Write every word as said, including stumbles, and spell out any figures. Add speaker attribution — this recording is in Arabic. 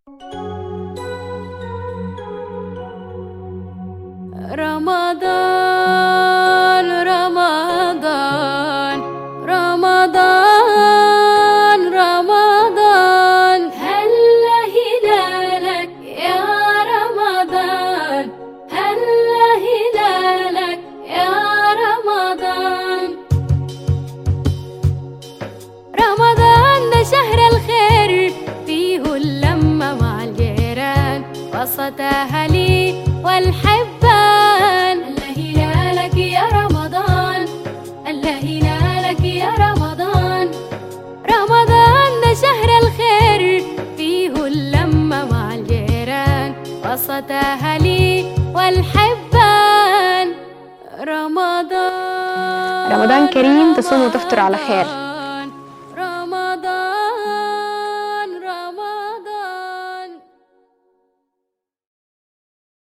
Speaker 1: رمضان رمضان رمضان رمضان هلا هلالك يا رمضان، هلا هلالك يا رمضان. رمضان ده شهر الخير، فيه اللمة مع الجيران وسط أهلي والحبان. الله هلالك يا رمضان، الله هلالك يا رمضان. رمضان ده شهر الخير، فيه اللمة مع الجيران وسط أهلي والحبان. رمضان
Speaker 2: رمضان كريم، تصوم وتفطر على خير.